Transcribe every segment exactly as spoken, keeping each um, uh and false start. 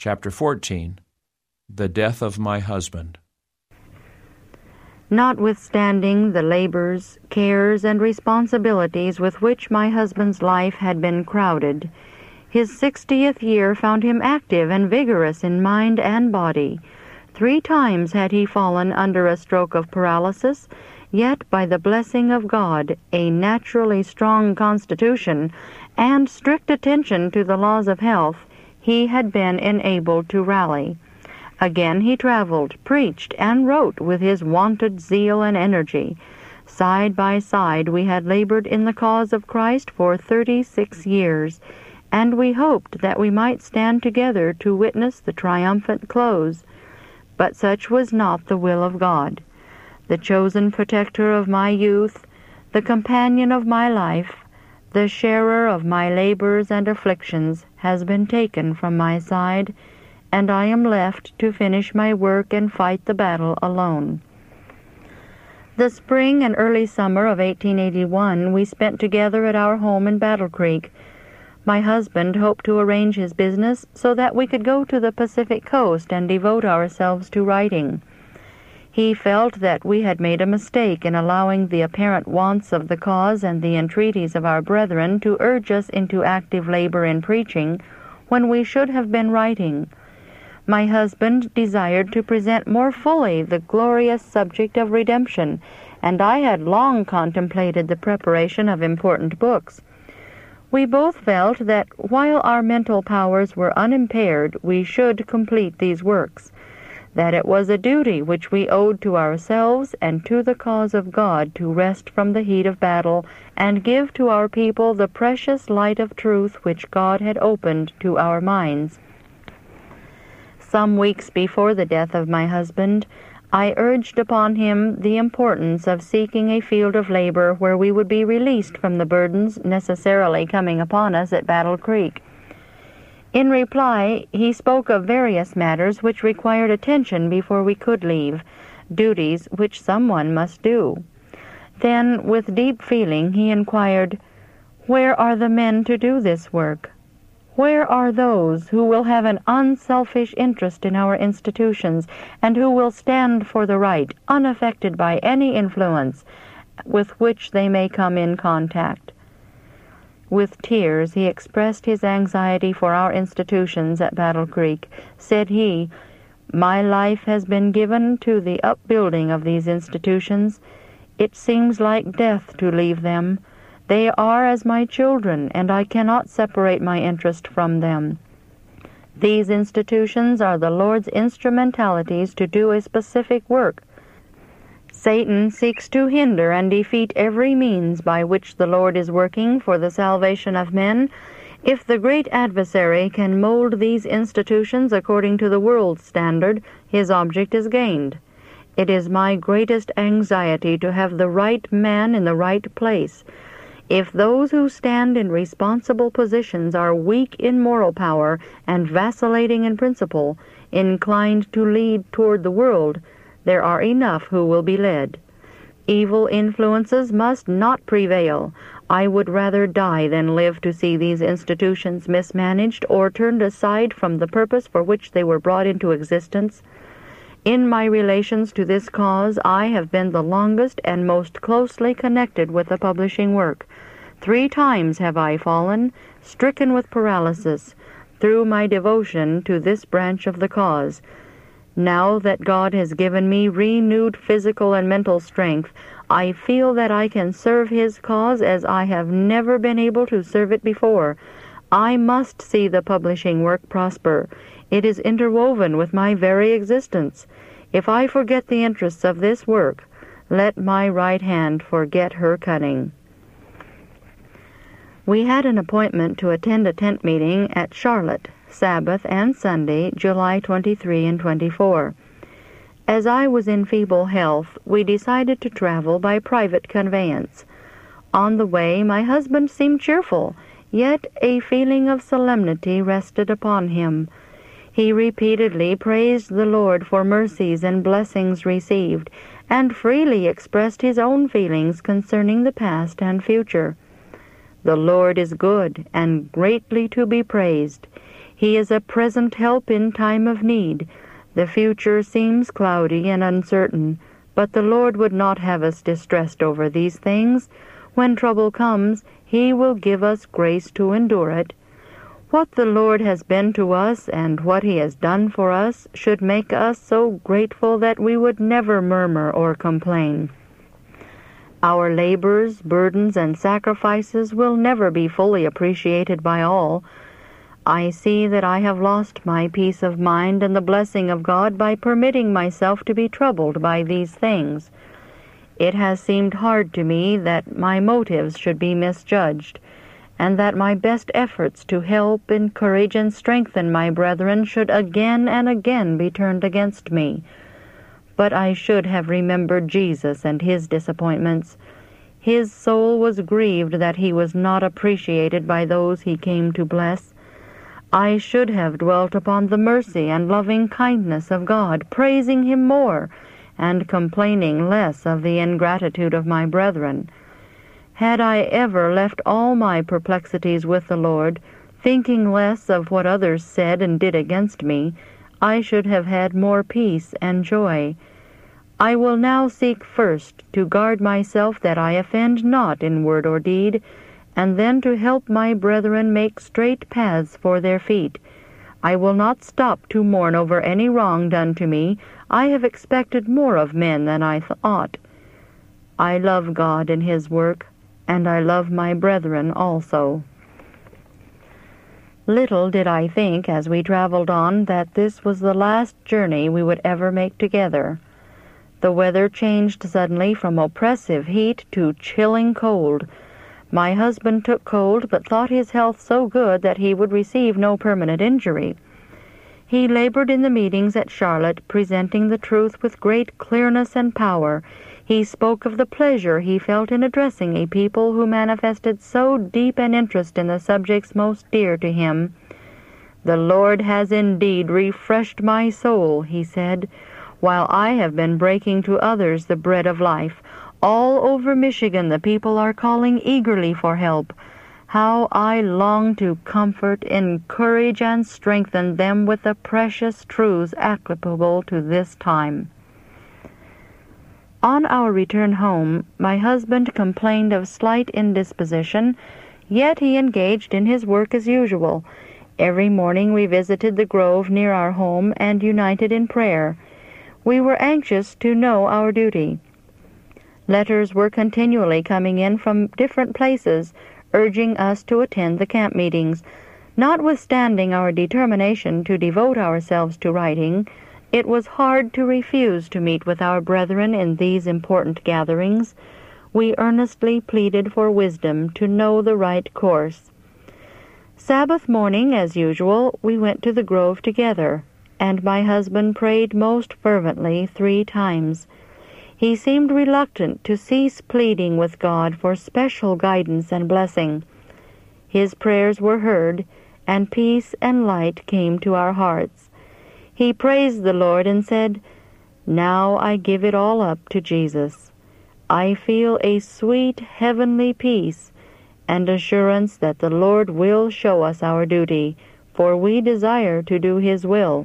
Chapter fourteen. The Death of My Husband. Notwithstanding the labors, cares, and responsibilities with which my husband's life had been crowded, his sixtieth year found him active and vigorous in mind and body. Three times had he fallen under a stroke of paralysis, yet by the blessing of God, a naturally strong constitution, and strict attention to the laws of health, he had been enabled to rally. Again he traveled, preached, and wrote with his wonted zeal and energy. Side by side we had labored in the cause of Christ for thirty-six years, and we hoped that we might stand together to witness the triumphant close. But such was not the will of God. The chosen protector of my youth, the companion of my life, the sharer of my labors and afflictions, has been taken from my side, and I am left to finish my work and fight the battle alone. The spring and early summer of eighteen eighty-one we spent together at our home in Battle Creek. My husband hoped to arrange his business so that we could go to the Pacific coast and devote ourselves to writing. He felt that we had made a mistake in allowing the apparent wants of the cause and the entreaties of our brethren to urge us into active labor in preaching when we should have been writing. My husband desired to present more fully the glorious subject of redemption, and I had long contemplated the preparation of important books. We both felt that while our mental powers were unimpaired, we should complete these works, that it was a duty which we owed to ourselves and to the cause of God to rest from the heat of battle and give to our people the precious light of truth which God had opened to our minds. Some weeks before the death of my husband, I urged upon him the importance of seeking a field of labor where we would be released from the burdens necessarily coming upon us at Battle Creek. In reply, he spoke of various matters which required attention before we could leave, duties which someone must do. Then, with deep feeling, he inquired, "Where are the men to do this work? Where are those who will have an unselfish interest in our institutions and who will stand for the right, unaffected by any influence with which they may come in contact?" With tears he expressed his anxiety for our institutions at Battle Creek. Said he, "My life has been given to the upbuilding of these institutions. It seems like death to leave them. They are as my children, and I cannot separate my interest from them. These institutions are the Lord's instrumentalities to do a specific work. Satan seeks to hinder and defeat every means by which the Lord is working for the salvation of men. If the great adversary can mold these institutions according to the world's standard, his object is gained. It is my greatest anxiety to have the right man in the right place. If those who stand in responsible positions are weak in moral power and vacillating in principle, inclined to lead toward the world, there are enough who will be led. Evil influences must not prevail. I would rather die than live to see these institutions mismanaged or turned aside from the purpose for which they were brought into existence. In my relations to this cause, I have been the longest and most closely connected with the publishing work. Three times have I fallen, stricken with paralysis, through my devotion to this branch of the cause. Now that God has given me renewed physical and mental strength, I feel that I can serve His cause as I have never been able to serve it before. I must see the publishing work prosper. It is interwoven with my very existence. If I forget the interests of this work, let my right hand forget her cunning." We had an appointment to attend a tent meeting at Charlotte, Sabbath and Sunday, July twenty-third and twenty-fourth. As I was in feeble health, we decided to travel by private conveyance. On the way, my husband seemed cheerful, yet a feeling of solemnity rested upon him. He repeatedly praised the Lord for mercies and blessings received, and freely expressed his own feelings concerning the past and future. "The Lord is good, and greatly to be praised. He is a present help in time of need. The future seems cloudy and uncertain, but the Lord would not have us distressed over these things. When trouble comes, He will give us grace to endure it. What the Lord has been to us and what He has done for us should make us so grateful that we would never murmur or complain. Our labors, burdens, and sacrifices will never be fully appreciated by all. I see that I have lost my peace of mind and the blessing of God by permitting myself to be troubled by these things. It has seemed hard to me that my motives should be misjudged, and that my best efforts to help, encourage, and strengthen my brethren should again and again be turned against me. But I should have remembered Jesus and His disappointments. His soul was grieved that He was not appreciated by those He came to bless. I should have dwelt upon the mercy and loving kindness of God, praising Him more, and complaining less of the ingratitude of my brethren. Had I ever left all my perplexities with the Lord, thinking less of what others said and did against me, I should have had more peace and joy. I will now seek first to guard myself that I offend not in word or deed, and then to help my brethren make straight paths for their feet. I will not stop to mourn over any wrong done to me. I have expected more of men than I thought. I love God and His work, and I love my brethren also. Little did I think, as we traveled on, that this was the last journey we would ever make together. The weather changed suddenly from oppressive heat to chilling cold. My husband took cold, but thought his health so good that he would receive no permanent injury. He labored in the meetings at Charlotte, presenting the truth with great clearness and power. He spoke of the pleasure he felt in addressing a people who manifested so deep an interest in the subjects most dear to him. "The Lord has indeed refreshed my soul," he said, "while I have been breaking to others the bread of life. All over Michigan the people are calling eagerly for help. How I long to comfort, encourage, and strengthen them with the precious truths applicable to this time." On our return home, my husband complained of slight indisposition, yet he engaged in his work as usual. Every morning we visited the grove near our home and united in prayer. We were anxious to know our duty. Letters were continually coming in from different places, urging us to attend the camp meetings. Notwithstanding our determination to devote ourselves to writing, it was hard to refuse to meet with our brethren in these important gatherings. We earnestly pleaded for wisdom to know the right course. Sabbath morning, as usual, we went to the grove together, and my husband prayed most fervently three times. He seemed reluctant to cease pleading with God for special guidance and blessing. His prayers were heard, and peace and light came to our hearts. He praised the Lord and said, "Now I give it all up to Jesus. I feel a sweet heavenly peace and assurance that the Lord will show us our duty, for we desire to do His will."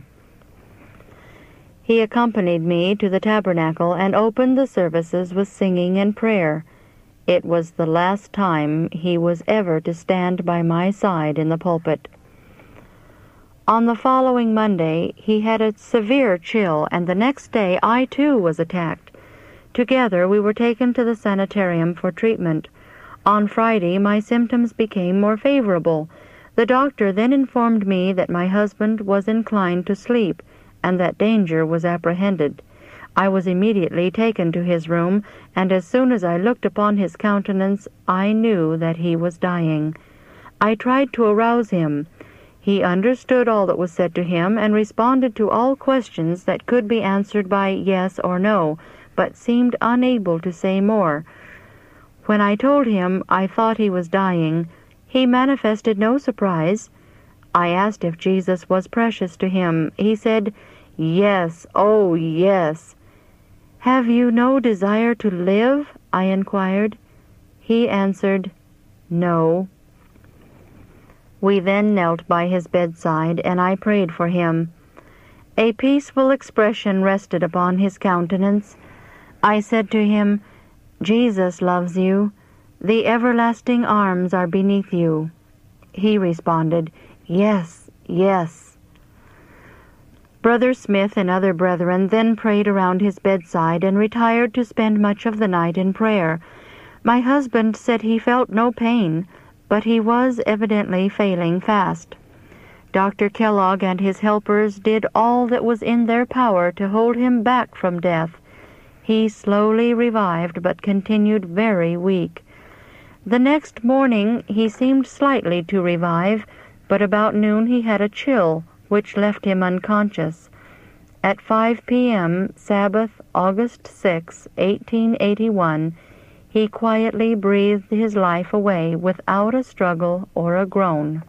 He accompanied me to the tabernacle and opened the services with singing and prayer. It was the last time he was ever to stand by my side in the pulpit. On the following Monday, he had a severe chill, and the next day I too was attacked. Together we were taken to the sanitarium for treatment. On Friday my symptoms became more favorable. The doctor then informed me that my husband was inclined to sleep, and that danger was apprehended. I was immediately taken to his room, and as soon as I looked upon his countenance, I knew that he was dying. I tried to arouse him. He understood all that was said to him, and responded to all questions that could be answered by yes or no, but seemed unable to say more. When I told him I thought he was dying, he manifested no surprise. I asked if Jesus was precious to him. He said, "Yes, oh yes." "Have you no desire to live?" I inquired. He answered, "No." We then knelt by his bedside, and I prayed for him. A peaceful expression rested upon his countenance. I said to him, "Jesus loves you. The everlasting arms are beneath you." He responded, "Yes, yes." Brother Smith and other brethren then prayed around his bedside and retired to spend much of the night in prayer. My husband said he felt no pain, but he was evidently failing fast. Doctor Kellogg and his helpers did all that was in their power to hold him back from death. He slowly revived, but continued very weak. The next morning he seemed slightly to revive, but about noon he had a chill, which left him unconscious. At five p.m., Sabbath, August sixth, eighteen eighty-one, he quietly breathed his life away without a struggle or a groan.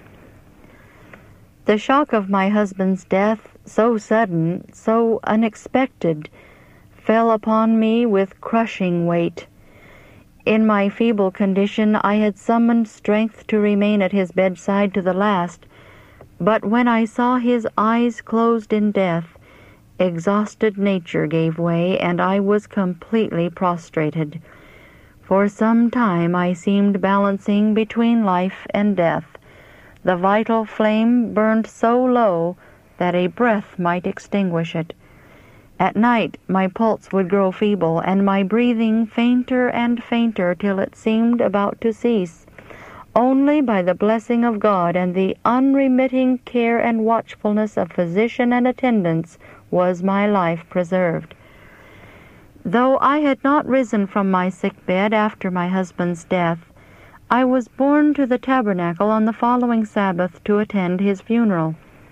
The shock of my husband's death, so sudden, so unexpected, fell upon me with crushing weight. In my feeble condition, I had summoned strength to remain at his bedside to the last, but when I saw his eyes closed in death, exhausted nature gave way, and I was completely prostrated. For some time I seemed balancing between life and death. The vital flame burned so low that a breath might extinguish it. At night my pulse would grow feeble, and my breathing fainter and fainter till it seemed about to cease. Only by the blessing of God and the unremitting care and watchfulness of physician and attendants was my life preserved. Though I had not risen from my sick bed after my husband's death, I was borne to the tabernacle on the following Sabbath to attend his funeral.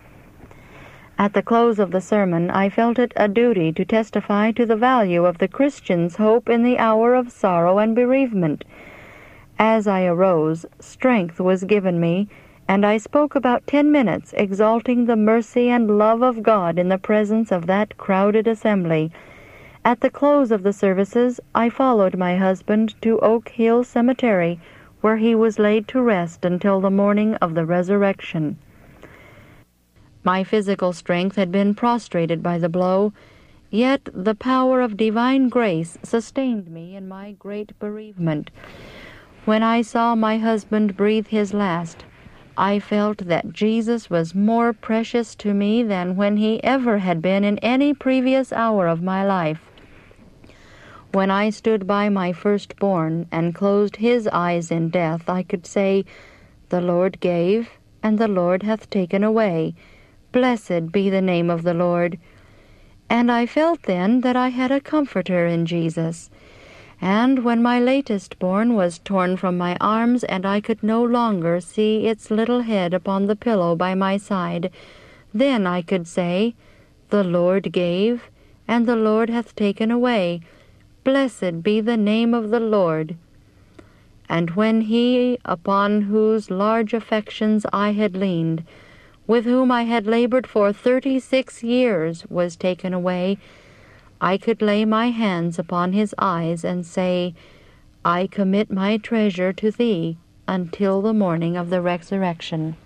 At the close of the sermon, I felt it a duty to testify to the value of the Christian's hope in the hour of sorrow and bereavement. As I arose, strength was given me, and I spoke about ten minutes, exalting the mercy and love of God in the presence of that crowded assembly. At the close of the services, I followed my husband to Oak Hill Cemetery, where he was laid to rest until the morning of the resurrection. My physical strength had been prostrated by the blow, yet the power of divine grace sustained me in my great bereavement. When I saw my husband breathe his last, I felt that Jesus was more precious to me than when he ever had been in any previous hour of my life. When I stood by my firstborn and closed his eyes in death, I could say, "The Lord gave, and the Lord hath taken away. Blessed be the name of the Lord." And I felt then that I had a comforter in Jesus. And when my latest born was torn from my arms, and I could no longer see its little head upon the pillow by my side, then I could say, "The Lord gave, and the Lord hath taken away. Blessed be the name of the Lord." And when he upon whose large affections I had leaned, with whom I had labored for thirty-six years, was taken away, I could lay my hands upon his eyes and say, "I commit my treasure to thee until the morning of the resurrection."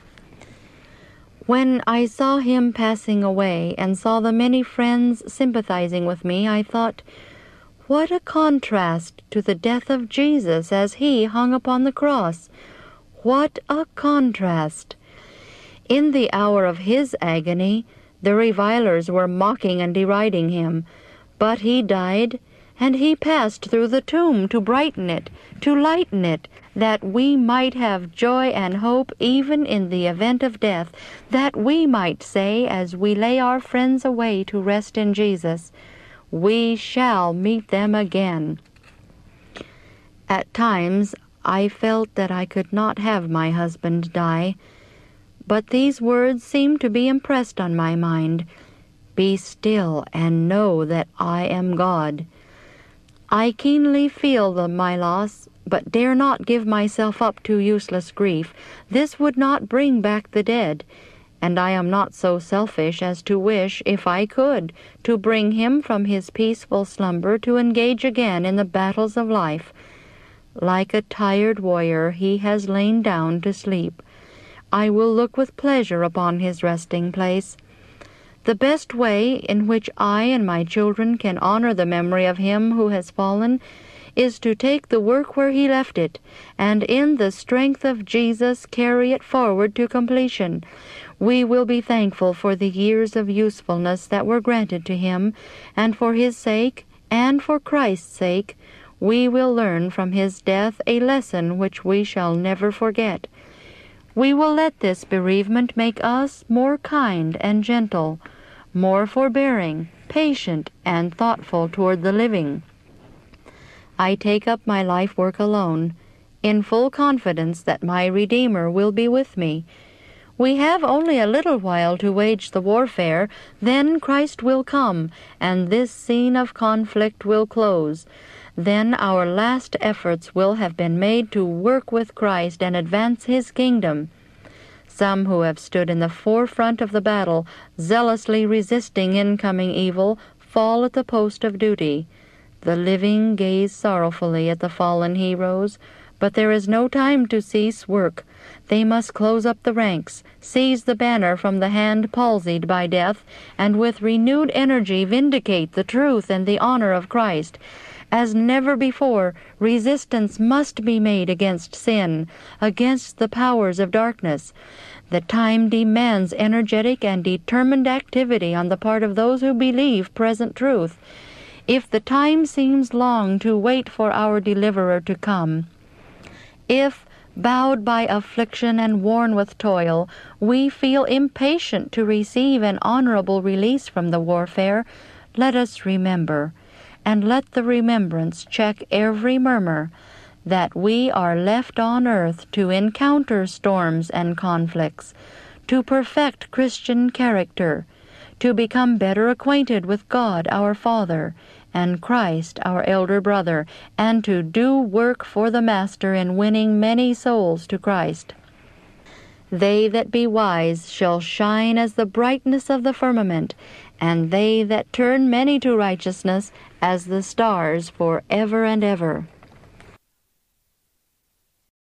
When I saw him passing away and saw the many friends sympathizing with me, I thought, what a contrast to the death of Jesus as he hung upon the cross! What a contrast! In the hour of his agony, the revilers were mocking and deriding him, but he died, and he passed through the tomb to brighten it, to lighten it, that we might have joy and hope even in the event of death, that we might say, as we lay our friends away to rest in Jesus, "We shall meet them again." At times I felt that I could not have my husband die, but these words seemed to be impressed on my mind, "Be still and know that I am God." I keenly feel the, my loss, but dare not give myself up to useless grief. This would not bring back the dead, and I am not so selfish as to wish, if I could, to bring him from his peaceful slumber to engage again in the battles of life. Like a tired warrior, he has lain down to sleep. I will look with pleasure upon his resting place. The best way in which I and my children can honor the memory of him who has fallen is to take the work where he left it, and in the strength of Jesus carry it forward to completion. We will be thankful for the years of usefulness that were granted to him, and for his sake, and for Christ's sake, we will learn from his death a lesson which we shall never forget. We will let this bereavement make us more kind and gentle, more forbearing, patient, and thoughtful toward the living. I take up my life work alone, in full confidence that my Redeemer will be with me. We have only a little while to wage the warfare, then Christ will come, and this scene of conflict will close. Then our last efforts will have been made to work with Christ and advance his kingdom. Some who have stood in the forefront of the battle, zealously resisting incoming evil, fall at the post of duty. The living gaze sorrowfully at the fallen heroes, but there is no time to cease work. They must close up the ranks, seize the banner from the hand palsied by death, and with renewed energy vindicate the truth and the honor of Christ. As never before, resistance must be made against sin, against the powers of darkness. The time demands energetic and determined activity on the part of those who believe present truth. If the time seems long to wait for our deliverer to come, if, bowed by affliction and worn with toil, we feel impatient to receive an honorable release from the warfare, let us remember, and let the remembrance check every murmur, that we are left on earth to encounter storms and conflicts, to perfect Christian character, to become better acquainted with God our Father, and Christ our elder brother, and to do work for the Master in winning many souls to Christ. They that be wise shall shine as the brightness of the firmament, and they that turn many to righteousness as the stars for ever and ever.